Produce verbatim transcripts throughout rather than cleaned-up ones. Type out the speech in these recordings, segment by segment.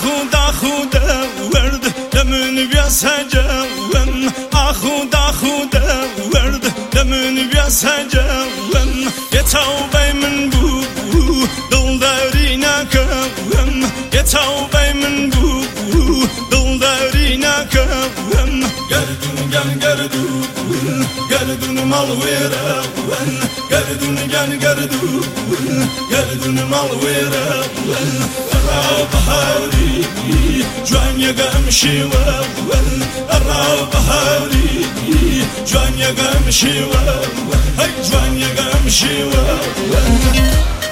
خدا خدا ورد لمن بیاسجون خدا خدا ورد لمن بیاسجون یه توبه من بو دل داری نکم یه توبه من بو دل داری نکم گردون گن گردون گردون مال ویرون گردون گن گردون گردون مال ویرون را بهاری جوان یگم شیوون را بهاری جوان یگم شیوون ای جوان یگم شیوون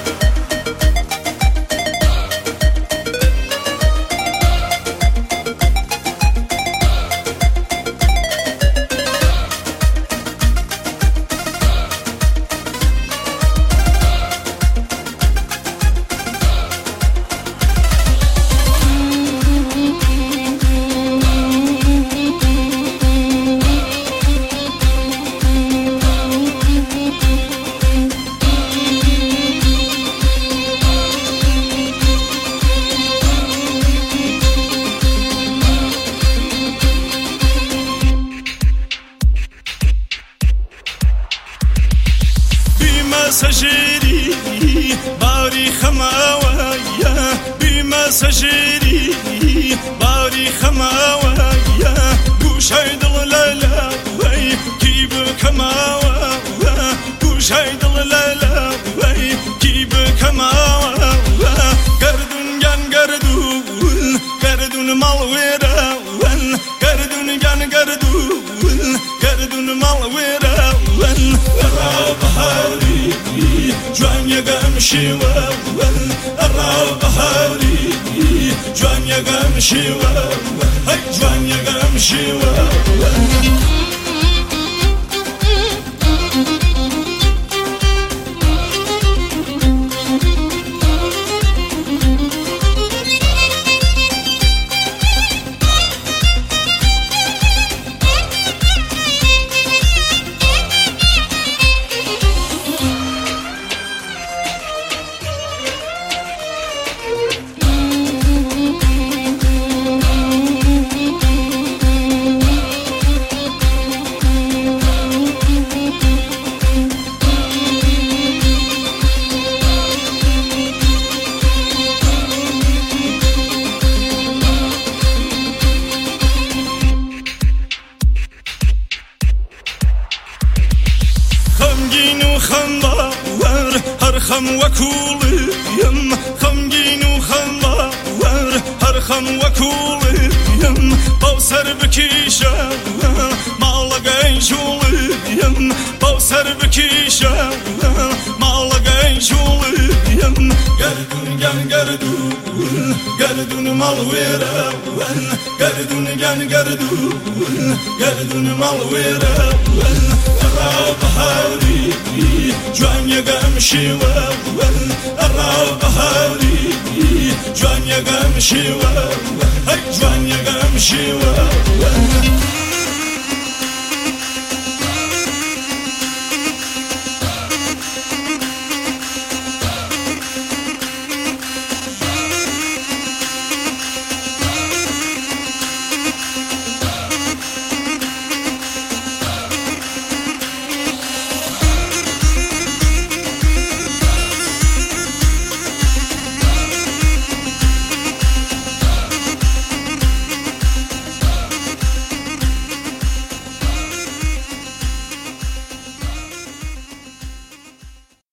مسجری باری خماویا بی مسجری باری خماویا گوشای دل لالا وی کی بکماوا گوشای دل لالا وی کی بکماوا گردون گن گردون گردون مال ویرون گردون گن گردون گردون مال ویرون را بهاری جوان یگم شیوون را بهاری جوان یگم شیوون ای جوان یگم شیوون خمباور هر خم وكوليم خمجين وخمباور هر خم وكوليم بوسر بكيشة ما لقي شوليم بوسر بكيشة ما لقي شوليم قردون جن قردون قردون مال ويرون قردون جن قردون قردون مال ويرون را بهاری جوان یگم شیوون را بهاری جوان یگم شیوون ای جوان یگم شیوون